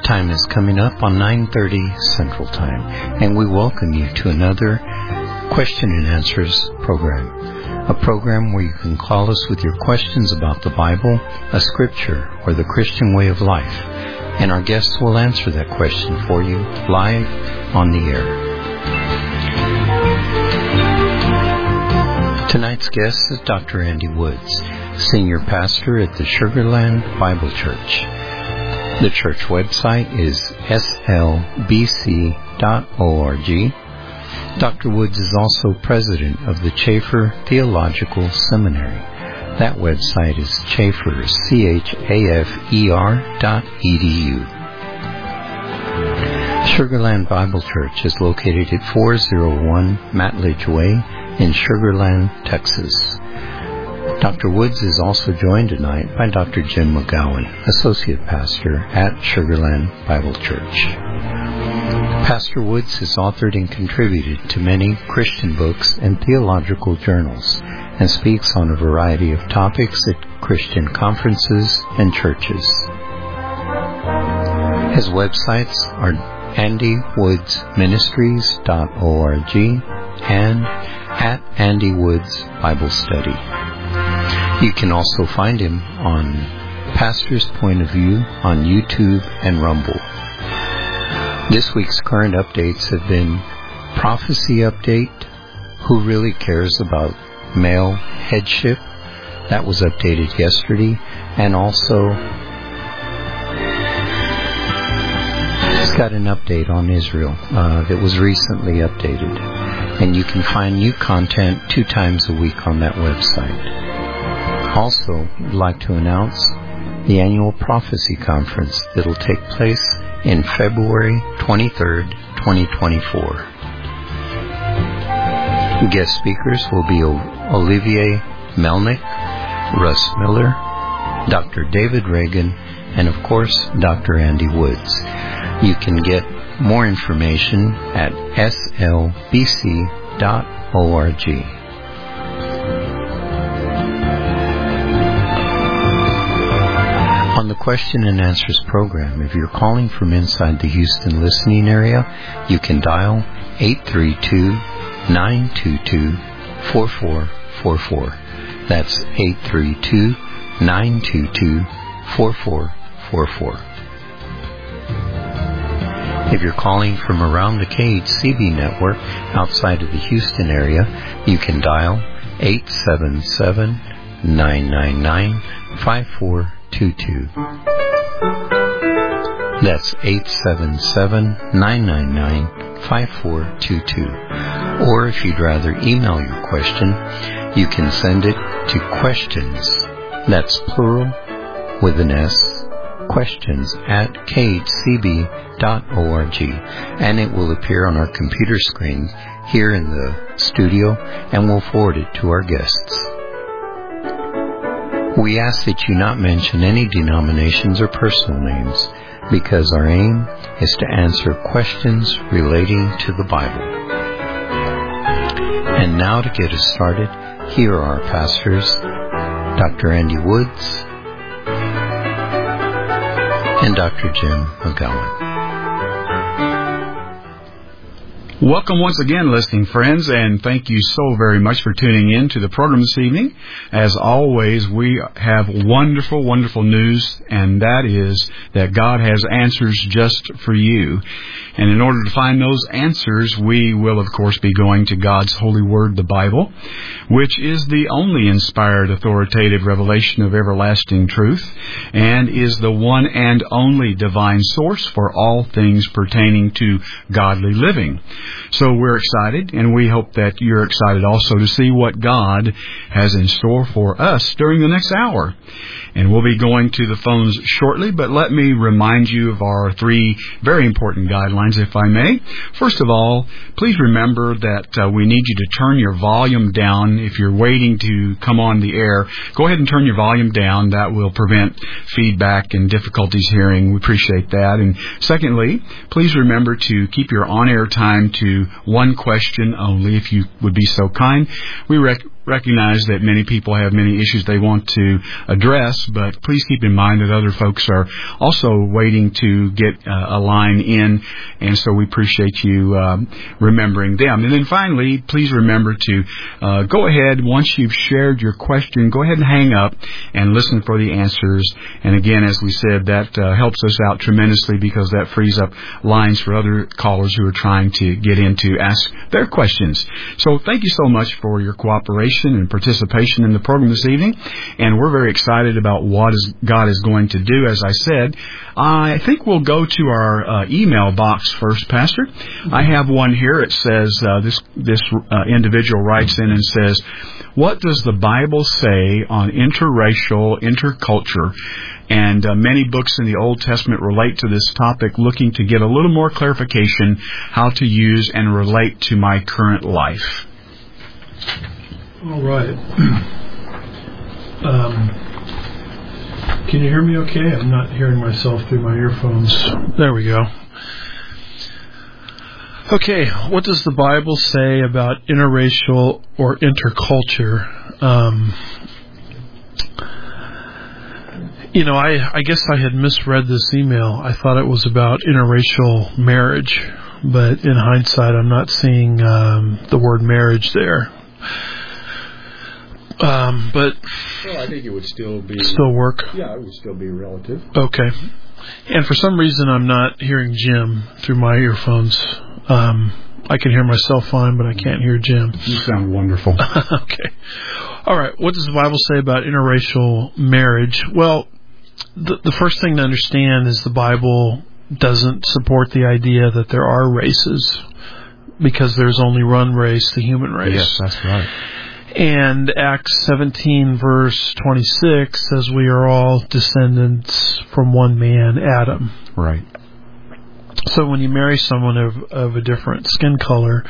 time is coming up on 9:30 Central Time, and we welcome you to another Question and Answers program, a program where you can call us with your questions about the Bible, a scripture, or the Christian way of life, and our guests will answer that question for you live on the air. Tonight's guest is Dr. Andy Woods, Senior Pastor at the Sugar Land Bible Church. The church website is slbc.org. Dr. Woods is also president of the Chafer Theological Seminary. That website is Chafer, chafer.edu. Sugar Land Bible Church is located at 401 Matledge Way in Sugar Land, Texas. Dr. Woods is also joined tonight by Dr. Jim McGowan, Associate Pastor at Sugar Land Bible Church. Pastor Woods has authored and contributed to many Christian books and theological journals and speaks on a variety of topics at Christian conferences and churches. His websites are andywoodsministries.org and at Andy Woods Bible Study. You can also find him on Pastor's Point of View on YouTube and Rumble. This week's current updates have been Prophecy Update, Who Really Cares About Male Headship? That was updated yesterday, and also just got an update on Israel that was recently updated. And you can find new content 2 times a week on that website. Also, I'd like to announce the annual Prophecy Conference that will take place in February 23rd, 2024. Guest speakers will be Olivier Melnick, Russ Miller, Dr. David Reagan, and of course, Dr. Andy Woods. You can get more information at slbc.org. On the Question and Answers program, if you're calling from inside the Houston listening area, you can dial 832-922-4444. That's 832-922-4444. If you're calling from around the KHCB network outside of the Houston area, you can dial 877-999-5422. That's 877-999-5422. Or if you'd rather email your question, you can send it to questions, that's plural with an S, questions at khcb.org, and it will appear on our computer screen here in the studio, and we'll forward it to our guests. We ask that you not mention any denominations or personal names, because our aim is to answer questions relating to the Bible. And now to get us started, here are our pastors, Dr. Andy Woods and Dr. Jim McGowan. Welcome once again, listening friends, and thank you so very much for tuning in to the program this evening. As always, we have wonderful, wonderful news, and that is that God has answers just for you. And in order to find those answers, we will, of course, be going to God's holy word, the Bible, which is the only inspired, authoritative revelation of everlasting truth, and is the one and only divine source for all things pertaining to godly living. So we're excited, and we hope that you're excited also to see what God has in store for us during the next hour. And we'll be going to the phones shortly, but let me remind you of our 3 very important guidelines, if I may. First of all, please remember that we need you to turn your volume down. If you're waiting to come on the air, go ahead and turn your volume down. That will prevent feedback and difficulties hearing. We appreciate that. And secondly, please remember to keep your on-air time to 1 question only, if you would be so kind. We recognize that many people have many issues they want to address, but please keep in mind that other folks are also waiting to get a line in, and so we appreciate you remembering them. And then finally, please remember to go ahead, once you've shared your question, go ahead and hang up and listen for the answers. And again, as we said, that helps us out tremendously because that frees up lines for other callers who are trying to get in to ask their questions. So thank you so much for your cooperation and participation in the program this evening. And we're very excited about what God is going to do. As I said, I think we'll go to our email box first, Pastor. I have one here. It says, this individual writes in and says, what does the Bible say on interracial, interculture? And many books in the Old Testament relate to this topic, looking to get a little more clarification how to use and relate to my current life. All right. Can you hear me okay? I'm not hearing myself through my earphones. There we go. Okay, what does the Bible say about interracial or interculture? I guess I had misread this email. I thought it was about interracial marriage, but in hindsight, I'm not seeing the word marriage there. But well, I think it would still work. Yeah, it would still be relative. Okay. And for some reason, I'm not hearing Jim through my earphones. I can hear myself fine, but I can't hear Jim. You sound wonderful. Okay. All right. What does the Bible say about interracial marriage? Well, the first thing to understand is the Bible doesn't support the idea that there are races, because there's only one race, the human race. Yes, that's right. And Acts 17 verse 26 says we are all descendants from one man, Adam. Right. So when you marry someone of a different skin color,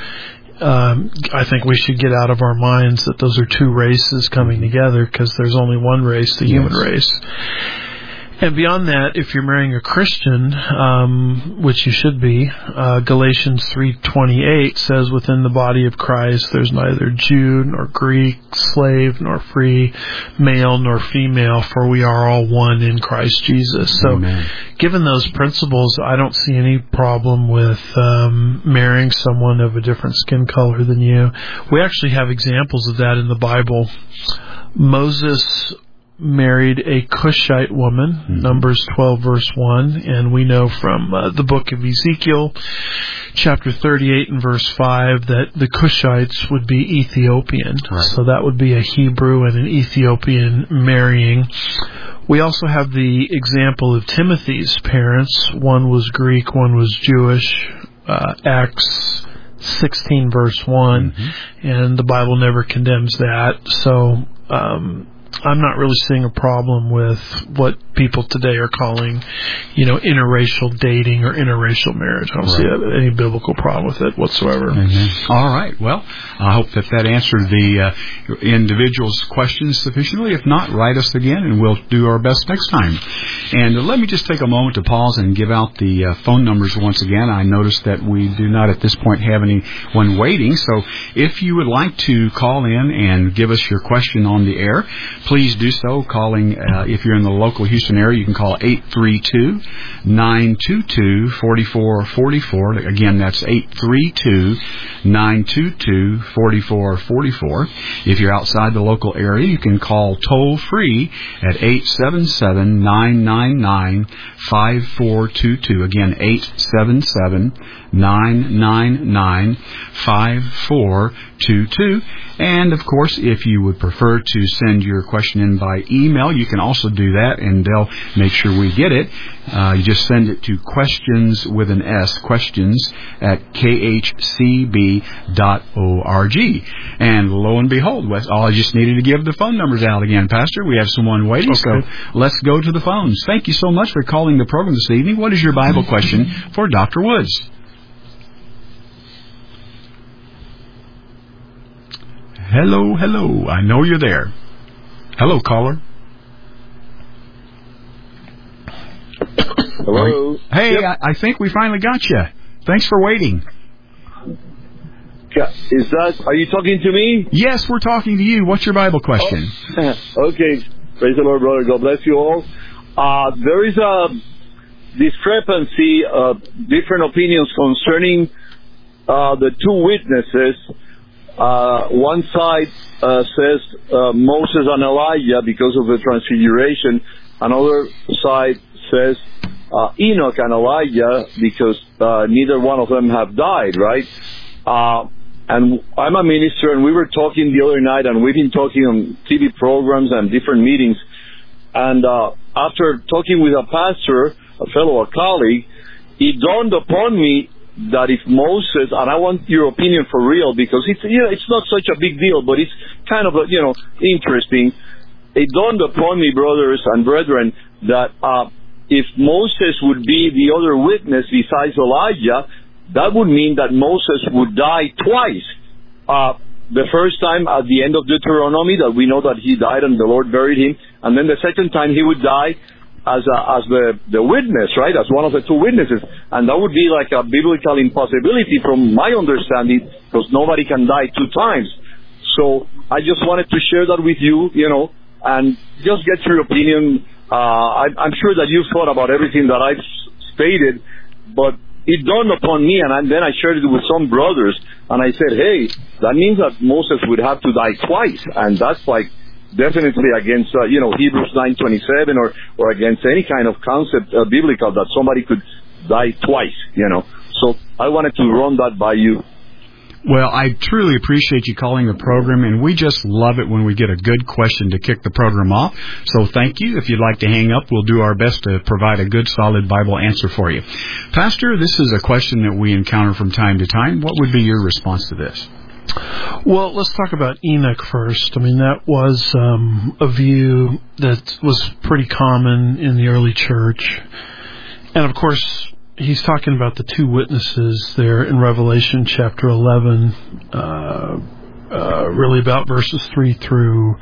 I think we should get out of our minds that those are two races coming together, because there's only one race, the human race. And beyond that, if you're marrying a Christian, which you should be, Galatians 3:28 says, within the body of Christ there's neither Jew nor Greek, slave nor free, male nor female, for we are all one in Christ Jesus. So, Amen. Given those principles, I don't see any problem with marrying someone of a different skin color than you. We actually have examples of that in the Bible. Moses married a Cushite woman, Numbers 12 verse 1, and we know from the book of Ezekiel, chapter 38 and verse 5, that the Cushites would be Ethiopian. Right. So that would be a Hebrew and an Ethiopian marrying. We also have the example of Timothy's parents. One was Greek, one was Jewish. Acts 16 verse 1, and the Bible never condemns that. So I'm not really seeing a problem with what people today are calling, interracial dating or interracial marriage. I don't see any biblical problem with it whatsoever. All right. Well, I hope that answered the individual's questions sufficiently. If not, write us again, and we'll do our best next time. And let me just take a moment to pause and give out the phone numbers once again. I noticed that we do not at this point have anyone waiting. So if you would like to call in and give us your question on the air, please do so. Calling, if you're in the local Houston area, you can call 832-922-4444. Again, that's 832-922-4444. If you're outside the local area, you can call toll-free at 877-999-5422. Again, 877-999-5422. And, of course, if you would prefer to send your question in by email, you can also do that, and they'll make sure we get it. You just send it to questions with an S, questions at khcb.org. And lo and behold, all I just needed to give the phone numbers out again, Pastor. We have someone waiting, okay. So let's go to the phones. Thank you so much for calling the program this evening. What is your Bible question for Dr. Woods? Hello, hello. I know you're there. Hello, caller. Hello. Hey, yep. I think we finally got you. Thanks for waiting. Are you talking to me? Yes, we're talking to you. What's your Bible question? Oh, okay. Praise the Lord, brother. God bless you all. There is a discrepancy, different opinions concerning the two witnesses. One side says Moses and Elijah because of the transfiguration. Another side says Enoch and Elijah because neither one of them have died, right? And I'm a minister, and we were talking the other night, and we've been talking on TV programs and different meetings. And after talking with a pastor, a colleague, it dawned upon me that if Moses, and I want your opinion for real, because it's not such a big deal, but it's kind of interesting. It dawned upon me, brothers and brethren, that if Moses would be the other witness besides Elijah, that would mean that Moses would die twice. The first time at the end of Deuteronomy, that we know that he died and the Lord buried him, and then the second time he would die as the witness, right? As one of the two witnesses. And that would be like a biblical impossibility from my understanding, because nobody can die two times. So I just wanted to share that with you, and just get your opinion. I'm sure that you've thought about everything that I've stated, but it dawned upon me, and then I shared it with some brothers, and I said, hey, that means that Moses would have to die twice, and that's like definitely against, Hebrews 9:27 or against any kind of concept biblical that somebody could die twice, So I wanted to run that by you. Well, I truly appreciate you calling the program, and we just love it when we get a good question to kick the program off. So thank you. If you'd like to hang up, we'll do our best to provide a good, solid Bible answer for you. Pastor, this is a question that we encounter from time to time. What would be your response to this? Well, let's talk about Enoch first. I mean, that was a view that was pretty common in the early church. And, of course, he's talking about the two witnesses there in Revelation chapter 11, really about verses 3 through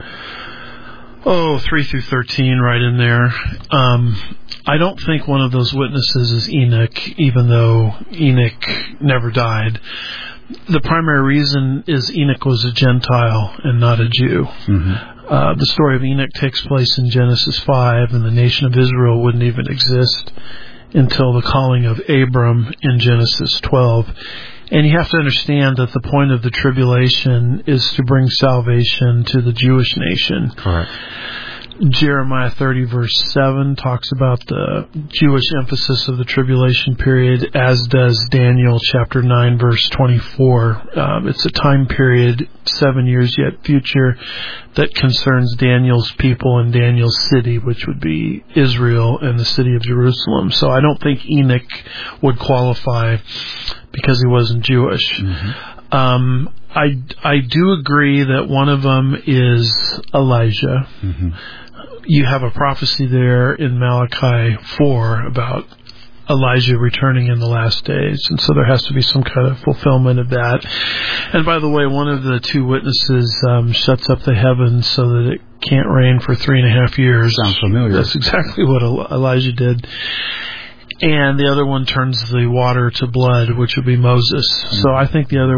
13, right in there. I don't think one of those witnesses is Enoch, even though Enoch never died. The primary reason is Enoch was a Gentile and not a Jew. Mm-hmm. The story of Enoch takes place in Genesis 5, and the nation of Israel wouldn't even exist until the calling of Abram in Genesis 12. And you have to understand that the point of the tribulation is to bring salvation to the Jewish nation. Correct. Jeremiah 30 verse 7 talks about the Jewish emphasis of the tribulation period, as does Daniel chapter 9 verse 24. It's a time period, 7 years yet future, that concerns Daniel's people and Daniel's city, which would be Israel and the city of Jerusalem. So I don't think Enoch would qualify because he wasn't Jewish. Mm-hmm. I do agree that one of them is Elijah. Mm-hmm. You have a prophecy there in Malachi 4 about Elijah returning in the last days, and so there has to be some kind of fulfillment of that. And by the way, one of the two witnesses shuts up the heavens so that it can't rain for 3.5 years. Sounds familiar. That's exactly what Elijah did. And the other one turns the water to blood, which would be Moses. Mm-hmm. So I think the other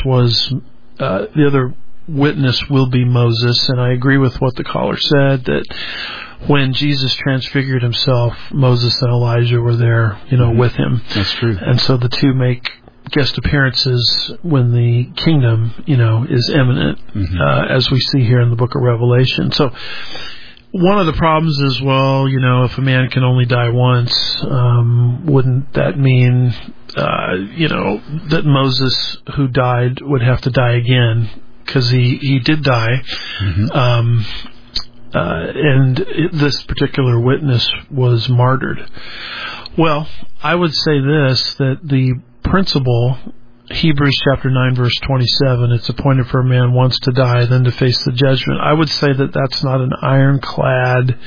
witness will be Moses, and I agree with what the caller said, that when Jesus transfigured himself, Moses and Elijah were there, mm-hmm. with him. That's true. And so the two make guest appearances when the kingdom, is imminent, mm-hmm. as we see here in the book of Revelation. So one of the problems is, if a man can only die once, wouldn't that mean, that Moses, who died, would have to die again? Because he did die, mm-hmm. And this particular witness was martyred. Well, I would say this, that the principle, Hebrews chapter 9 verse 27, it's appointed for a man once to die, then to face the judgment. I would say that that's not an ironclad,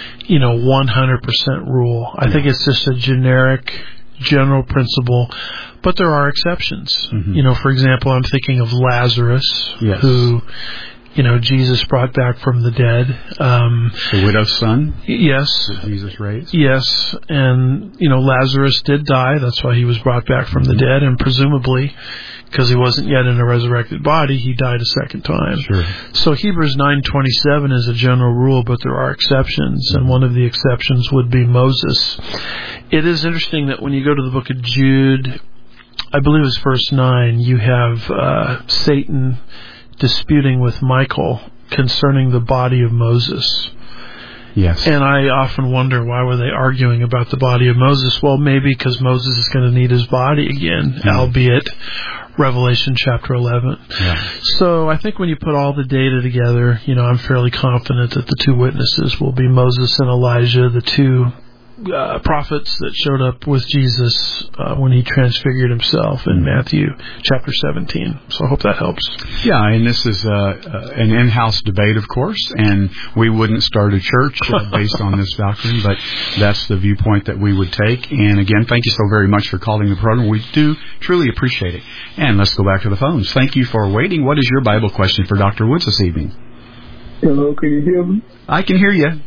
100% rule. I think it's just a general principle, but there are exceptions. Mm-hmm. For example, I'm thinking of Lazarus, yes. who Jesus brought back from the dead. The widow's son? Yes. That Jesus raised? Yes. And, Lazarus did die. That's why he was brought back from the dead. And presumably, because he wasn't yet in a resurrected body, he died a second time. Sure. So Hebrews 9:27 is a general rule, but there are exceptions. And one of the exceptions would be Moses. It is interesting that when you go to the book of Jude, I believe it's verse 9, you have Satan disputing with Michael concerning the body of Moses. Yes. And I often wonder, why were they arguing about the body of Moses? Well, maybe because Moses is going to need his body again, albeit Revelation chapter 11. Yeah. So I think when you put all the data together, I'm fairly confident that the two witnesses will be Moses and Elijah, the two prophets that showed up with Jesus when he transfigured himself in Matthew chapter 17. So I hope that helps. Yeah, and this is an in-house debate, of course, and we wouldn't start a church based on this doctrine, but that's the viewpoint that we would take. And again, thank you so very much for calling the program. We do truly appreciate it. And let's go back to the phones. Thank you for waiting. What is your Bible question for Dr. Woods this evening? Hello, can you hear me? I can hear you.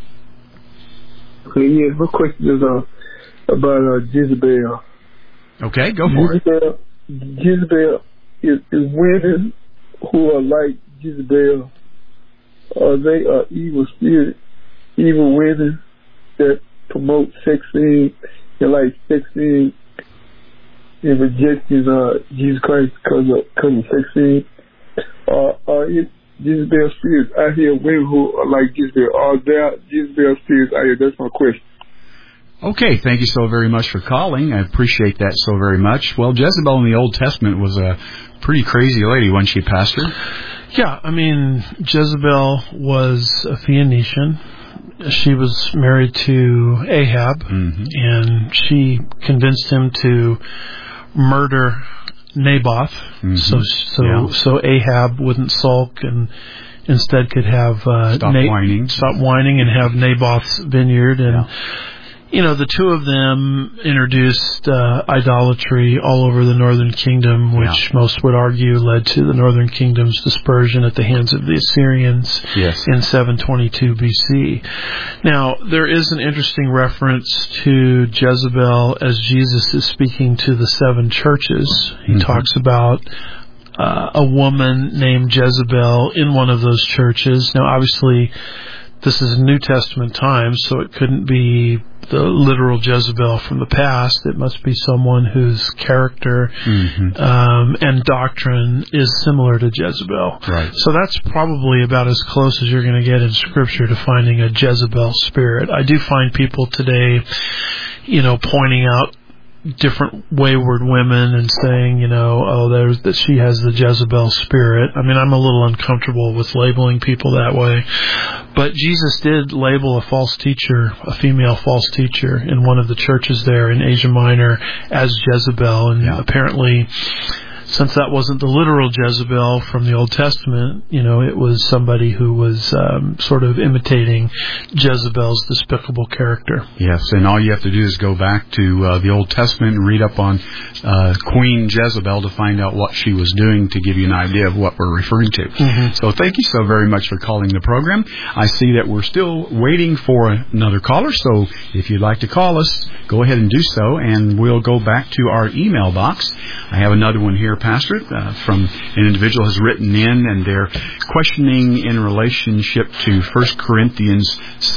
Okay, yeah, my question is about Jezebel. Okay, go for it. Jezebel is women who are like Jezebel. Are they evil spirit, evil women that promote sex sin and like sex sin and rejecting Jesus Christ because of sex sin? Are Jezebel spirits out here, women who are like Jezebel? Are there Jezebel spirits out here? That's my question. Okay, thank you so very much for calling. I appreciate that so very much. Well, Jezebel in the Old Testament was a pretty crazy lady, wasn't she, Pastor? Yeah, I mean, Jezebel was a Phoenician. She was married to Ahab, and she convinced him to murder Naboth, so Ahab wouldn't sulk and instead could have stop whining and have Naboth's vineyard. And the two of them introduced idolatry all over the northern kingdom, which most would argue led to the northern kingdom's dispersion at the hands of the Assyrians in 722 BC. Now, there is an interesting reference to Jezebel as Jesus is speaking to the seven churches. He talks about a woman named Jezebel in one of those churches. Now, obviously, this is New Testament times, so it couldn't be the literal Jezebel from the past. It must be someone whose character and doctrine is similar to Jezebel. Right. So that's probably about as close as you're going to get in Scripture to finding a Jezebel spirit. I do find people today, pointing out different wayward women and saying, that she has the Jezebel spirit. I mean, I'm a little uncomfortable with labeling people that way. But Jesus did label a false teacher, a female false teacher, in one of the churches there in Asia Minor as Jezebel. And apparently, since that wasn't the literal Jezebel from the Old Testament, it was somebody who was sort of imitating Jezebel's despicable character. Yes, and all you have to do is go back to the Old Testament and read up on Queen Jezebel to find out what she was doing, to give you an idea of what we're referring to. So thank you so very much for calling the program. I see that we're still waiting for another caller, so if you'd like to call us, go ahead and do so, and we'll go back to our email box. I have another one here, Pastor, from an individual has written in, and they're questioning in relationship to 1 Corinthians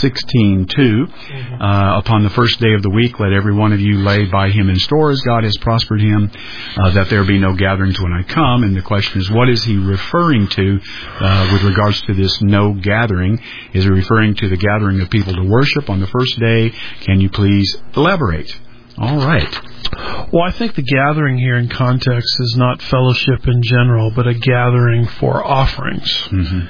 16:2. Upon the first day of the week, let every one of you lay by him in store as God has prospered him, that there be no gatherings when I come. And the question is, what is he referring to with regards to this no gathering? Is he referring to the gathering of people to worship on the first day? Can you please elaborate? All right. Well, I think the gathering here in context is not fellowship in general, but a gathering for offerings.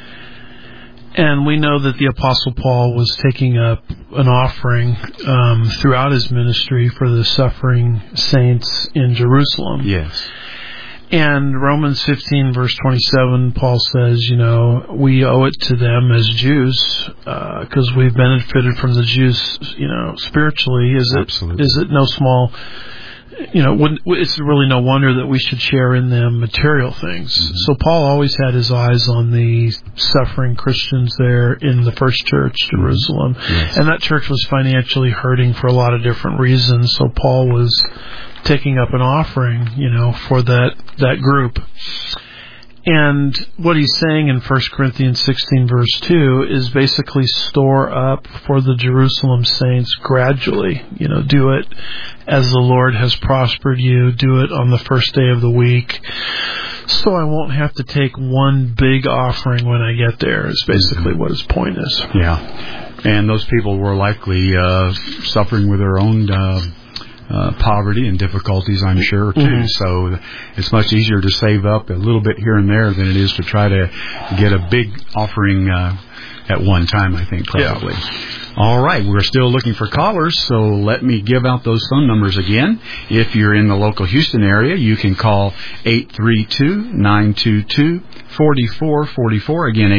And we know that the Apostle Paul was taking up an offering throughout his ministry for the suffering saints in Jerusalem. Yes. And Romans 15, verse 27, Paul says, we owe it to them as Jews, because we've benefited from the Jews, spiritually. Is it no small it's really no wonder that we should share in them material things. Mm-hmm. So Paul always had his eyes on the suffering Christians there in the first church, Jerusalem. Yes. And that church was financially hurting for a lot of different reasons. So Paul was taking up an offering, for that group. And what he's saying in 1 Corinthians 16 verse 2 is basically store up for the Jerusalem saints gradually. Do it as the Lord has prospered you. Do it on the first day of the week. So I won't have to take one big offering when I get there, is basically what his point is. Yeah. And those people were likely suffering with their own poverty and difficulties, I'm sure, too. Mm-hmm. So it's much easier to save up a little bit here and there than it is to try to get a big offering at one time, I think, probably. Yeah. All right, we're still looking for callers, so let me give out those phone numbers again. If you're in the local Houston area, you can call 832-922-4444. Again,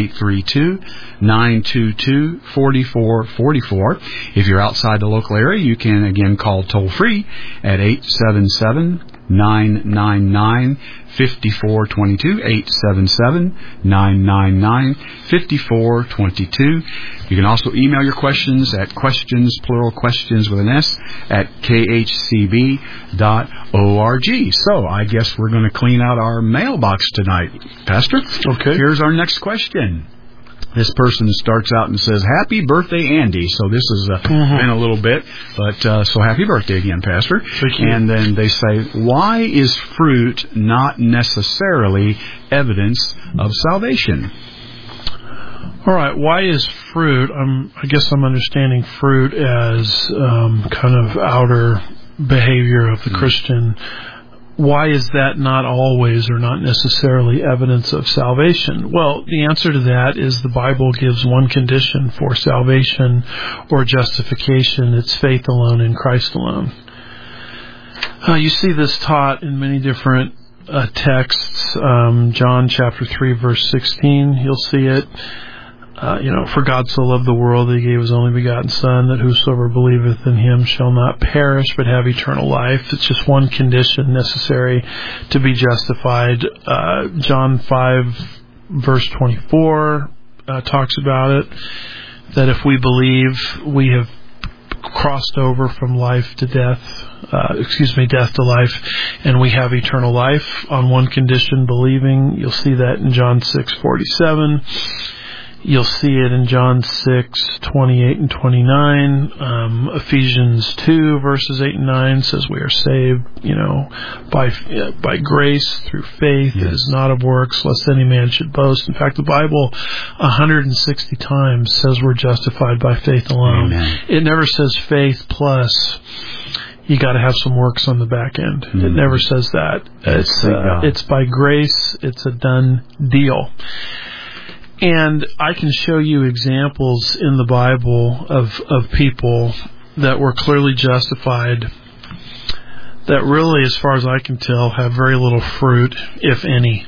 832-922-4444. If you're outside the local area, you can again call toll-free at 877-999-5422, 877-999-5422. You can also email your questions at questions, plural questions with an S, at khcb.org. So I guess we're going to clean out our mailbox tonight, Pastor. Okay. Here's our next question. This person starts out and says, "Happy birthday, Andy." So this has been a little bit, but so happy birthday again, Pastor. Thank you. And then they say, why is fruit not necessarily evidence of salvation? All right. Why is fruit? I guess I'm understanding fruit as kind of outer behavior of the Christian. Why is that not always or not necessarily evidence of salvation? Well, the answer to that is the Bible gives one condition for salvation or justification. It's faith alone in Christ alone. You see this taught in many different texts. John chapter 3 verse 16, you'll see it. For God so loved the world that he gave his only begotten Son, that whosoever believeth in him shall not perish but have eternal life. It's just one condition necessary to be justified. John 5 verse 24 talks about it, that if we believe we have crossed over from life to death, death to life, and we have eternal life on one condition, believing. You'll see that in John 6:47. You'll see it in John 6:28 and 29. Ephesians 2 verses 8 and 9 says we are saved, by grace through faith. Yes. It is not of works, lest any man should boast. In fact, the Bible 160 times says we're justified by faith alone. Amen. It never says faith plus you got to have some works on the back end. Mm-hmm. It never says that. It's by grace. It's a done deal. And I can show you examples in the Bible of people that were clearly justified that really, as far as I can tell, have very little fruit, if any.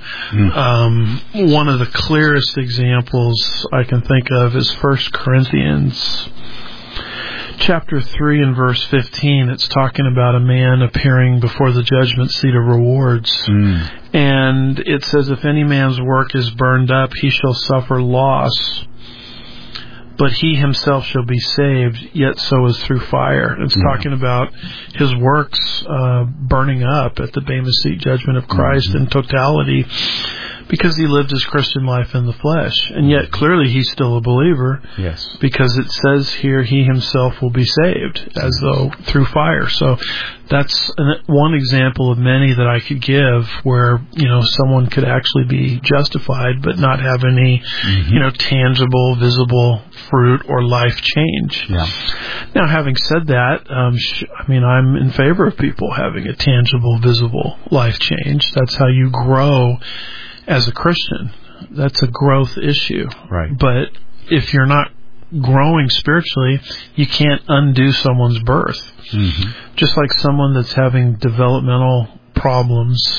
One of the clearest examples I can think of is 1 Corinthians chapter 3 and verse 15. It's talking about a man appearing before the judgment seat of rewards. And it says, if any man's work is burned up, he shall suffer loss, but he himself shall be saved, yet so is through fire. It's talking about his works burning up at the Bema Seat judgment of Christ in totality, because he lived his Christian life in the flesh. And yet clearly he's still a believer. Yes. Because it says here he himself will be saved as though through fire. So that's one example of many that I could give where, someone could actually be justified but not have any, tangible, visible fruit or life change. Yeah. Now, having said that, I'm in favor of people having a tangible, visible life change. That's how you grow as a Christian. That's a growth issue. Right. But if you're not growing spiritually, you can't undo someone's birth. Just like someone that's having developmental problems,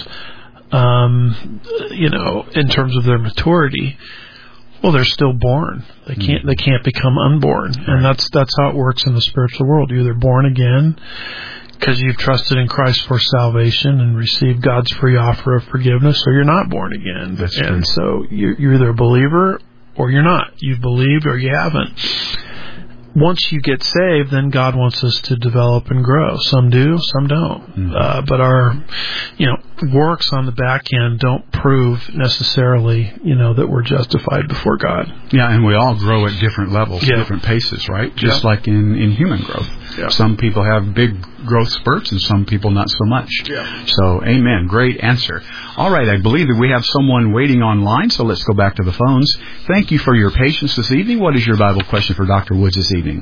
in terms of their maturity, well, they're still born. They can't become unborn. Right. And that's how it works in the spiritual world. You're either born again, because you've trusted in Christ for salvation and received God's free offer of forgiveness, or you're not born again. That's true. And so you're either a believer or you're not. You've believed or you haven't. Once you get saved, then God wants us to develop and grow. Some do, some don't. Mm-hmm. But our, works on the back end don't prove necessarily, that we're justified before God. Yeah, and we all grow at different levels, different paces, right? Just like in human growth. Yeah. Some people have big growth spurts and some people not so much. Yeah. So, amen. Great answer. All right, I believe that we have someone waiting online, so let's go back to the phones. Thank you for your patience this evening. What is your Bible question for Dr. Woods this evening?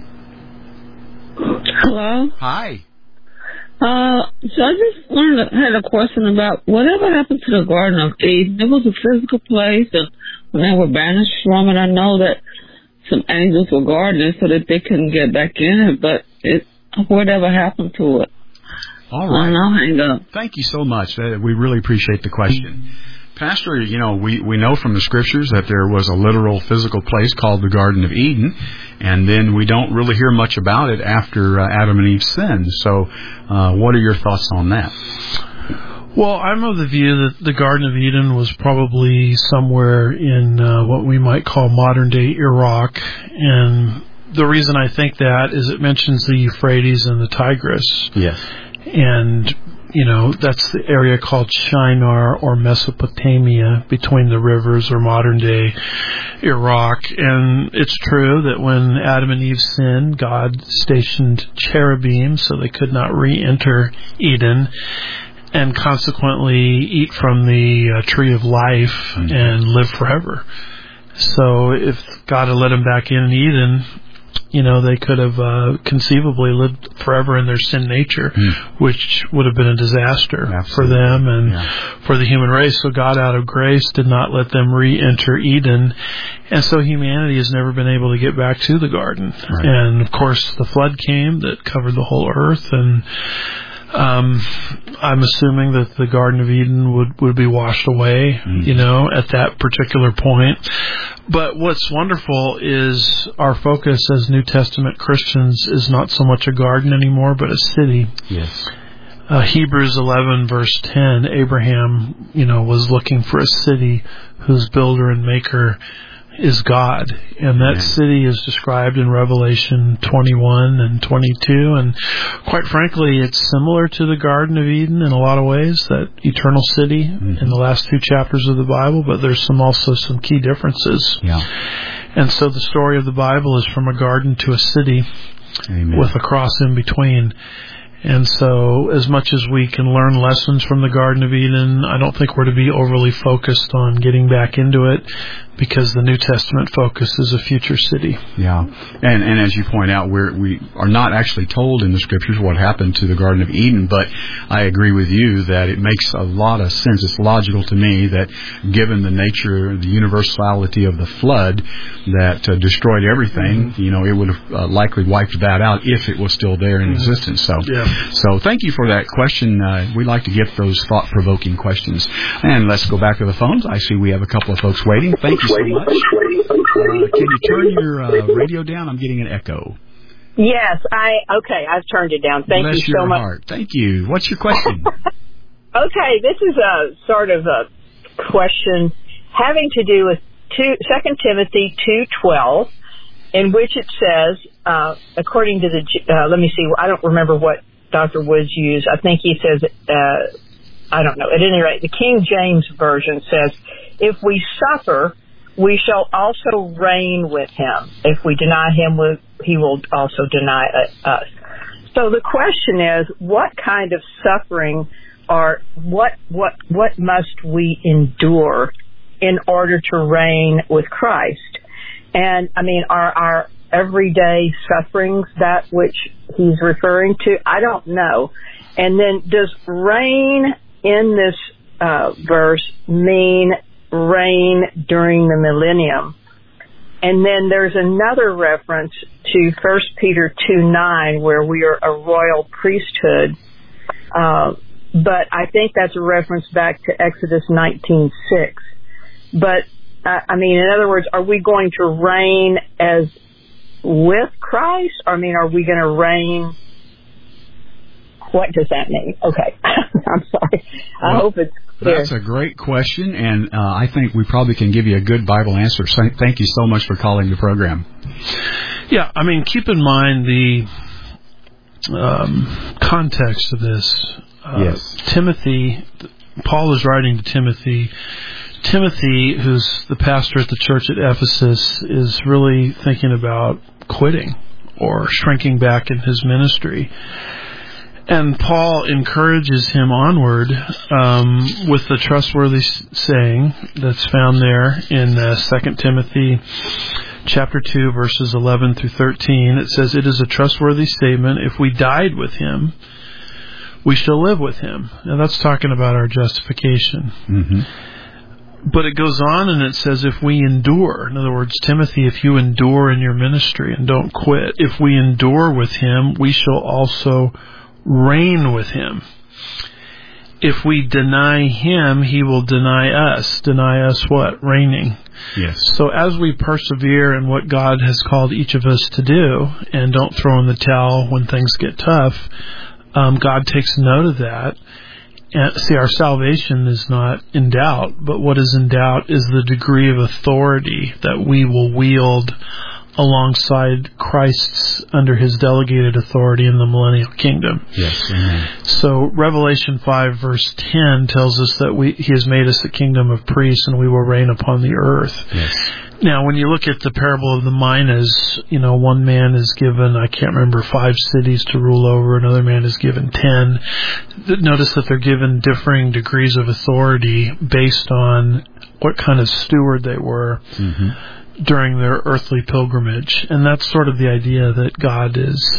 Hello? Hi. So I just had a question about whatever happened to the Garden of Eden. It was a physical place, and when they were banished from it, I know that some angels were guarding it so that they couldn't get back in it, but whatever happened to it? All right. I'll hang up. Thank you so much. We really appreciate the question. Pastor, we know from the Scriptures that there was a literal physical place called the Garden of Eden, and then we don't really hear much about it after Adam and Eve sinned. So what are your thoughts on that? Well, I'm of the view that the Garden of Eden was probably somewhere in what we might call modern-day Iraq, and the reason I think that is it mentions the Euphrates and the Tigris. Yes. And that's the area called Shinar or Mesopotamia, between the rivers, or modern-day Iraq. And it's true that when Adam and Eve sinned, God stationed cherubim so they could not re-enter Eden and consequently eat from the tree of life and live forever. So if God had let them back in Eden, they could have conceivably lived forever in their sin nature, which would have been a disaster for them and for the human race. So God, out of grace, did not let them re-enter Eden. And so humanity has never been able to get back to the garden. Right. And, of course, the flood came that covered the whole earth, and I'm assuming that the Garden of Eden would be washed away, at that particular point. But what's wonderful is our focus as New Testament Christians is not so much a garden anymore, but a city. Yes. Hebrews 11 verse 10, Abraham, was looking for a city whose builder and maker is God. And that city is described in Revelation 21 and 22. And quite frankly, it's similar to the Garden of Eden in a lot of ways, that eternal city in the last 2 chapters of the Bible, but there's also some key differences. Yeah. And so the story of the Bible is from a garden to a city. Amen. With a cross in between. And so, as much as we can learn lessons from the Garden of Eden, I don't think we're to be overly focused on getting back into it, because the New Testament focus is a future city. Yeah, and as you point out, we are not actually told in the Scriptures what happened to the Garden of Eden, but I agree with you that it makes a lot of sense. It's logical to me that given the nature, the universality of the flood that destroyed everything, it would have likely wiped that out if it was still there in existence. So thank you for that question. We like to get those thought-provoking questions. And let's go back to the phones. I see we have a couple of folks waiting. Thank you so much. Can you turn your radio down? I'm getting an echo. Yes, I've turned it down. Thank Bless you so much. Heart. Thank you. What's your question? Okay, this is a sort of a question having to do with 2 Timothy 2:12, in which it says, according to let me see, I don't remember what Dr. Woods used. I think he says, I don't know. At any rate, the King James Version says, if we suffer, we shall also reign with him. If we deny him, he will also deny us. So the question is, what kind of suffering or what must we endure in order to reign with Christ? And, are our everyday sufferings that which he's referring to? I don't know. And then does reign in this verse mean reign during the millennium? And then there's another reference to 1 Peter 2:9 where we are a royal priesthood. But I think that's a reference back to Exodus 19:6. But, in other words, are we going to reign as with Christ? Are we going to reign what does that mean? Okay. I'm sorry. I hope it's clear. That's a great question, and I think we probably can give you a good Bible answer. So thank you so much for calling the program. Yeah, I mean, keep in mind the context of this. Yes. Timothy, Paul is writing to Timothy. Timothy, who's the pastor at the church at Ephesus, is really thinking about quitting or shrinking back in his ministry. And Paul encourages him onward with the trustworthy saying that's found there in 2 Timothy chapter 2, verses 11 through 13. It says, "It is a trustworthy statement. If we died with him, we shall live with him." Now that's talking about our justification. Mm-hmm. But it goes on and it says, if we endure, in other words, Timothy, if you endure in your ministry and don't quit, if we endure with him, we shall also reign with him. If we deny him, he will deny us. Deny us what? Reigning. Yes. So as we persevere in what God has called each of us to do and don't throw in the towel when things get tough, God takes note of that. And see, our salvation is not in doubt, but what is in doubt is the degree of authority that we will wield alongside Christ's under his delegated authority in the millennial kingdom. Yes. Amen. So Revelation 5 verse 10 tells us that he has made us a kingdom of priests and we will reign upon the earth. Yes. Now, when you look at the parable of the minas, one man is given, I can't remember, 5 cities to rule over, another man is given 10. Notice that they're given differing degrees of authority based on what kind of steward they were during their earthly pilgrimage. And that's sort of the idea that God is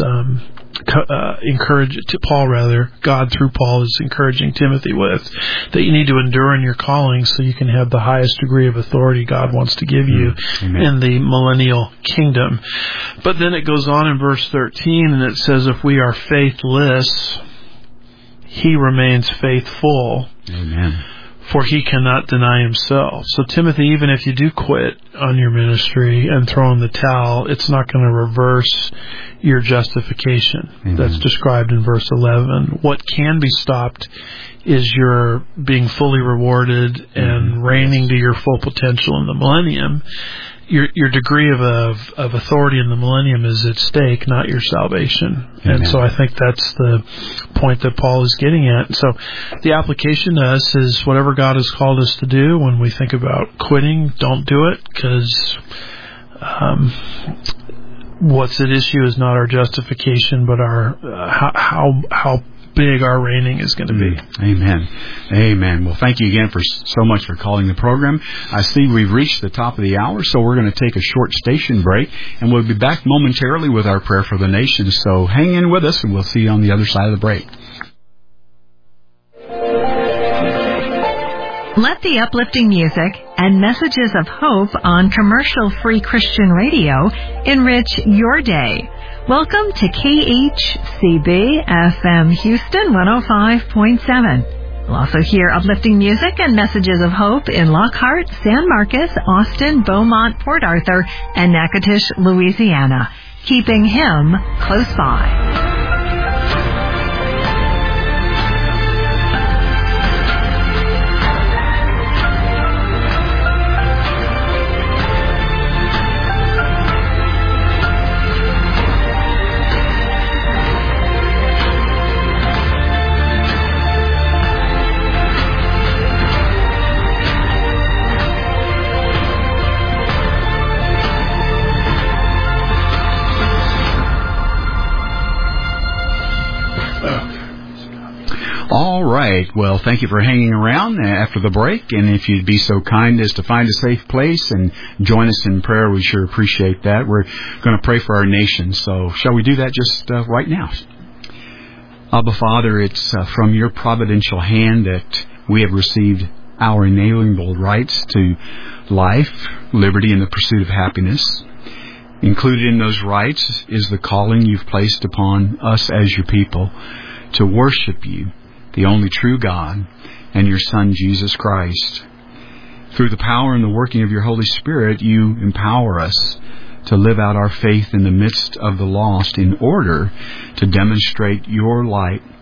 God through Paul is encouraging Timothy with, that you need to endure in your calling so you can have the highest degree of authority God wants to give you in the millennial kingdom. But then it goes on in verse 13 and it says, if we are faithless, he remains faithful. Amen. For he cannot deny himself. So Timothy, even if you do quit on your ministry and throw in the towel, it's not going to reverse your justification. Amen. That's described in verse 11. What can be stopped is your being fully rewarded and reigning to your full potential in the millennium. Your degree of authority in the millennium is at stake, not your salvation. Amen. And so I think that's the point that Paul is getting at. So the application to us is whatever God has called us to do. When we think about quitting, don't do it, because what's at issue is not our justification, but our how big our reigning is going to be. Amen. Amen. Well, thank you again so much for calling the program. I see we've reached the top of the hour, so we're going to take a short station break, and we'll be back momentarily with our prayer for the nation. So hang in with us, and we'll see you on the other side of the break. Let the uplifting music and messages of hope on commercial-free Christian radio enrich your day. Welcome to KHCB FM Houston 105.7. You'll also hear uplifting music and messages of hope in Lockhart, San Marcos, Austin, Beaumont, Port Arthur, and Natchitoches, Louisiana, keeping him close by. All right. Well, thank you for hanging around after the break. And if you'd be so kind as to find a safe place and join us in prayer, we sure appreciate that. We're going to pray for our nation. So shall we do that just right now? Abba, Father, it's from your providential hand that we have received our inalienable rights to life, liberty, and the pursuit of happiness. Included in those rights is the calling you've placed upon us as your people to worship you, the only true God, and your Son, Jesus Christ. Through the power and the working of your Holy Spirit, you empower us to live out our faith in the midst of the lost in order to demonstrate your light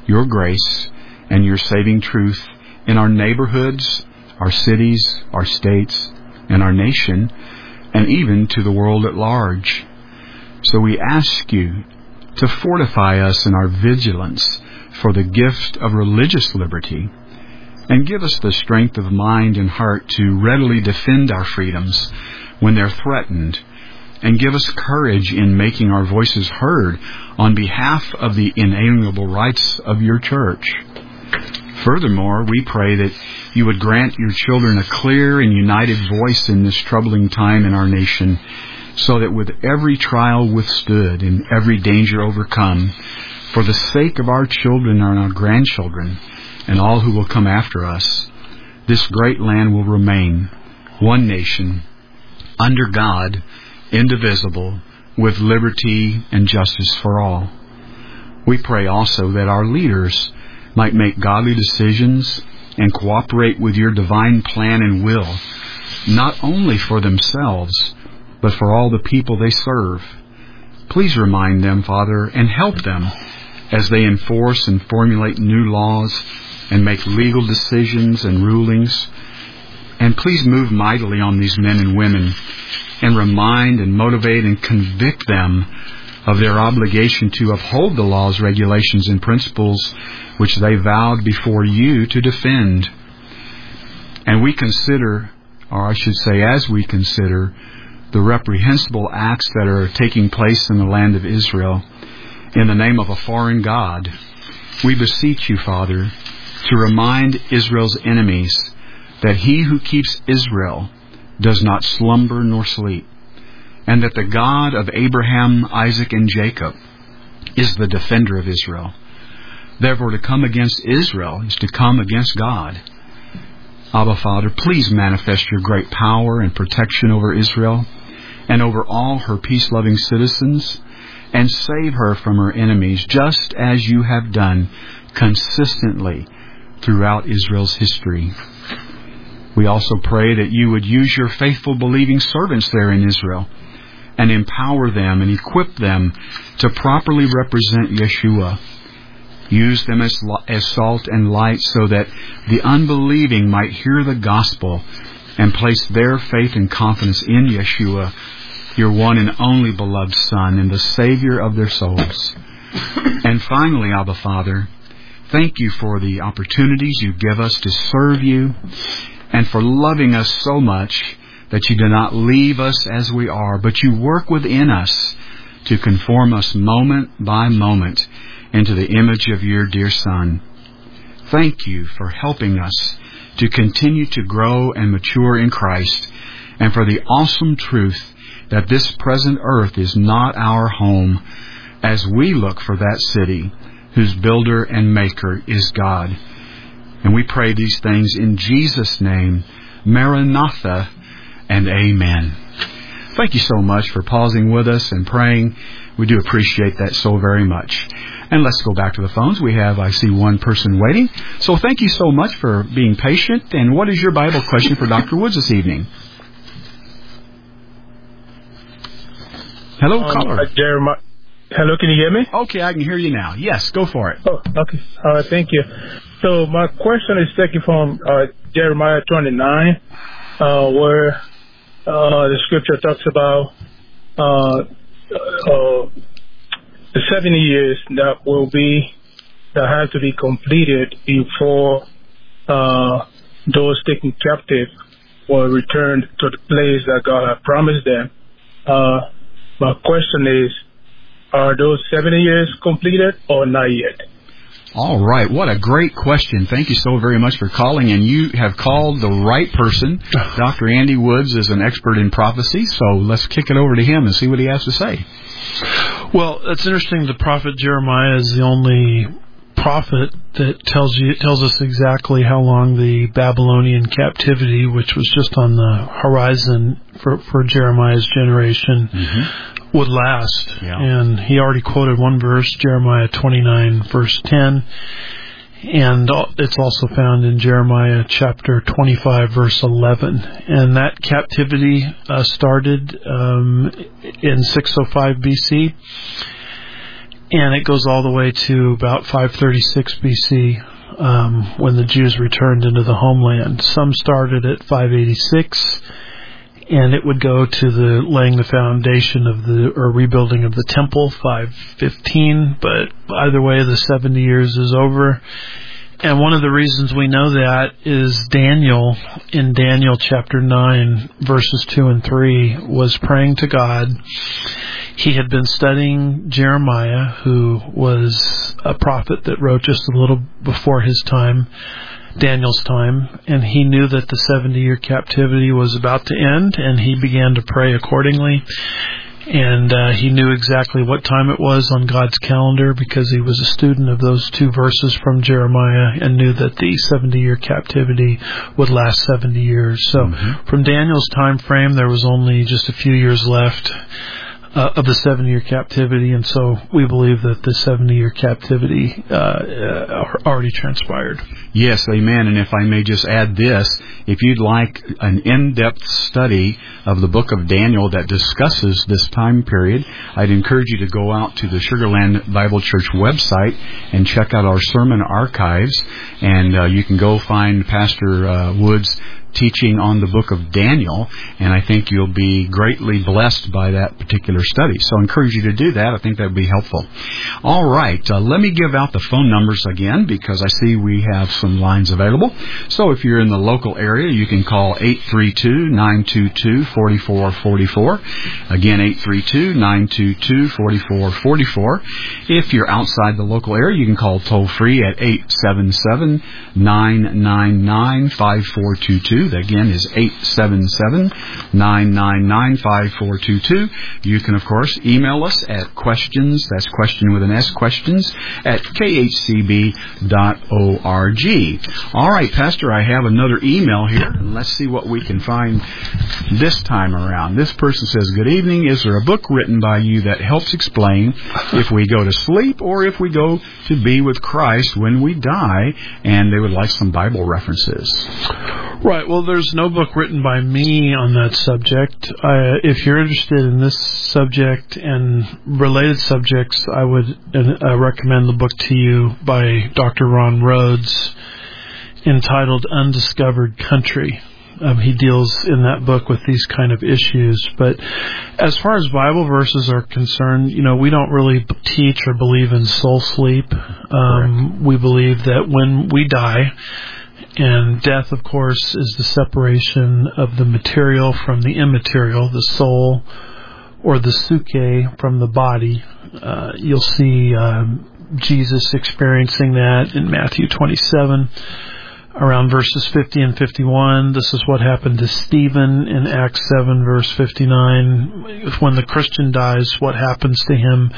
your grace and your saving truth in our neighborhoods, our cities, our states, and our nation, and even to the world at large. So we ask you to fortify us in our vigilance for the gift of religious liberty, and give us the strength of mind and heart to readily defend our freedoms when they're threatened, and give us courage in making our voices heard on behalf of the inalienable rights of your church. Furthermore, we pray that you would grant your children a clear and united voice in this troubling time in our nation, so that with every trial withstood and every danger overcome, for the sake of our children and our grandchildren and all who will come after us, this great land will remain one nation, under God, indivisible, with liberty and justice for all. We pray also that our leaders might make godly decisions and cooperate with your divine plan and will, not only for themselves, but for all the people they serve. Please remind them, Father, and help them as they enforce and formulate new laws and make legal decisions and rulings. And please move mightily on these men and women and remind and motivate and convict them of their obligation to uphold the laws, regulations, and principles which they vowed before you to defend. And we consider, or I should say as we consider, the reprehensible acts that are taking place in the land of Israel in the name of a foreign God, we beseech you, Father, to remind Israel's enemies that he who keeps Israel does not slumber nor sleep, and that the God of Abraham, Isaac, and Jacob is the defender of Israel. Therefore, to come against Israel is to come against God. Abba, Father, please manifest your great power and protection over Israel and over all her peace-loving citizens, and save her from her enemies, just as you have done consistently throughout Israel's history. We also pray that you would use your faithful believing servants there in Israel and empower them and equip them to properly represent Yeshua. Use them as salt and light so that the unbelieving might hear the gospel and place their faith and confidence in Yeshua, your one and only beloved Son and the Savior of their souls. And finally, Abba Father, thank you for the opportunities you give us to serve you, and for loving us so much that you do not leave us as we are, but you work within us to conform us moment by moment into the image of your dear Son. Thank you for helping us to continue to grow and mature in Christ, and for the awesome truth that this present earth is not our home, as we look for that city whose builder and maker is God. And we pray these things in Jesus' name, Maranatha, and Amen. Thank you so much for pausing with us and praying. We do appreciate that so very much. And let's go back to the phones. I see one person waiting. So thank you so much for being patient. And what is your Bible question for Dr. Woods this evening? Hello, caller. Jeremiah. Hello, can you hear me? Okay, I can hear you now. Yes, go for it. Oh, okay. All right, thank you. So my question is taken from Jeremiah 29, where the scripture talks about the 70 years that have to be completed before those taken captive will return to the place that God had promised them. My question is, are those 70 years completed or not yet? All right. What a great question. Thank you so very much for calling. And you have called the right person. Dr. Andy Woods is an expert in prophecy, so let's kick it over to him and see what he has to say. Well, it's interesting. The prophet Jeremiah is the only prophet that tells us exactly how long the Babylonian captivity, which was just on the horizon for Jeremiah's generation, would last. Yeah. And he already quoted one verse, Jeremiah 29, verse 10. And it's also found in Jeremiah chapter 25, verse 11. And that captivity started in 605 BC. And it goes all the way to about 536 BC, when the Jews returned into the homeland. Some started at 586, and it would go to the laying the foundation of or rebuilding of the temple, 515. But either way, the 70 years is over. And one of the reasons we know that is Daniel, in Daniel chapter 9, verses 2 and 3, was praying to God. He had been studying Jeremiah, who was a prophet that wrote just a little before his time, Daniel's time, and he knew that the 70-year captivity was about to end, and he began to pray accordingly. And he knew exactly what time it was on God's calendar because he was a student of those 2 verses from Jeremiah and knew that the 70-year captivity would last 70 years. So from Daniel's time frame, there was only just a few years left of the 7-year captivity, and so we believe that the 70-year captivity already transpired. Yes, amen. And if I may just add this, if you'd like an in-depth study of the book of Daniel that discusses this time period, I'd encourage you to go out to the Sugarland Bible Church website and check out our sermon archives, and you can go find Pastor Wood's teaching on the book of Daniel, and I think you'll be greatly blessed by that particular study. So I encourage you to do that. I think that would be helpful. All right, let me give out the phone numbers again because I see we have some lines available. So if you're in the local area, you can call 832-922-4444. Again, 832-922-4444. If you're outside the local area, you can call toll-free at 877-999-5422. That again is 877-999-5422. You can, of course, email us at questions, that's question with an S, questions, at khcb.org. All right, Pastor, I have another email here, and let's see what we can find this time around. This person says, good evening. Is there a book written by you that helps explain if we go to sleep or if we go to be with Christ when we die? And they would like some Bible references. Right. Well, there's no book written by me on that subject. If you're interested in this subject and related subjects, I would recommend the book to you by Dr. Ron Rhodes entitled Undiscovered Country. He deals in that book with these kind of issues. But as far as Bible verses are concerned, we don't really teach or believe in soul sleep. We believe that when we die, and death, of course, is the separation of the material from the immaterial, the soul, or the psyche from the body. You'll see Jesus experiencing that in Matthew 27, around verses 50 and 51. This is what happened to Stephen in Acts 7, verse 59. When the Christian dies, what happens to him,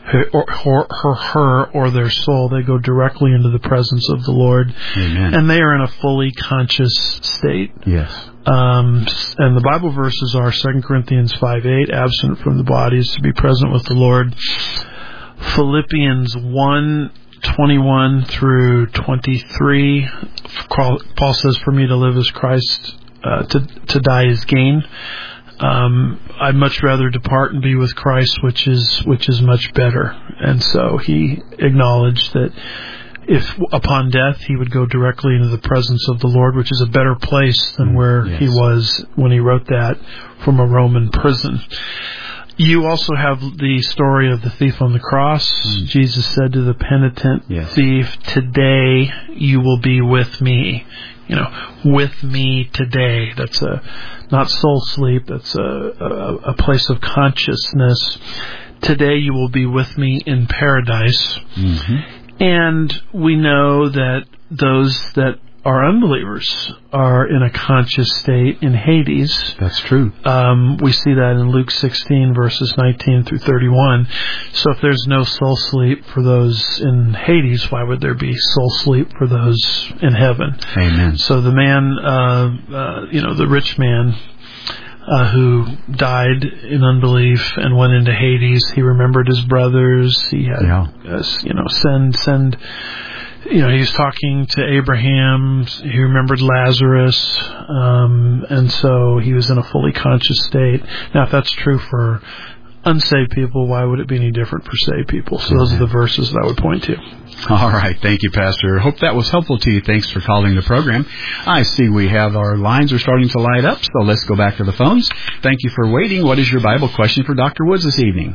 her, or their soul? They go directly into the presence of the Lord. Amen. And they are in a fully conscious state. Yes. And the Bible verses are 2 Corinthians 5:8, absent from the body is to be present with the Lord. Philippians 1:21 through 23, Paul says, for me to live is Christ, to die is gain. I'd much rather depart and be with Christ, which is much better. And so he acknowledged that if upon death he would go directly into the presence of the Lord, which is a better place than where he was when he wrote that from a Roman prison. You also have the story of the thief on the cross. Jesus said to the penitent thief, today you will be with me. With me today. That's not soul sleep. That's a place of consciousness. Today you will be with me in paradise. And we know that those that are unbelievers are in a conscious state in Hades. That's true. We see that in Luke 16, verses 19 through 31. So if there's no soul sleep for those in Hades, why would there be soul sleep for those in heaven? Amen. So the man, the rich man, who died in unbelief and went into Hades, he remembered his brothers. He had, send. He was talking to Abraham. He remembered Lazarus, and so he was in a fully conscious state. Now, if that's true for unsaved people, why would it be any different for saved people? So those are the verses that I would point to. All right. Thank you, Pastor. Hope that was helpful to you. Thanks for calling the program. I see we have our lines are starting to light up, so let's go back to the phones. Thank you for waiting. What is your Bible question for Dr. Woods this evening?